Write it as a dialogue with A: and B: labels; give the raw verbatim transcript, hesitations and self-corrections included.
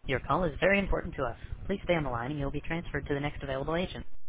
A: Your call is very important to us. Please stay on the line and you'll be transferred to the next available agent.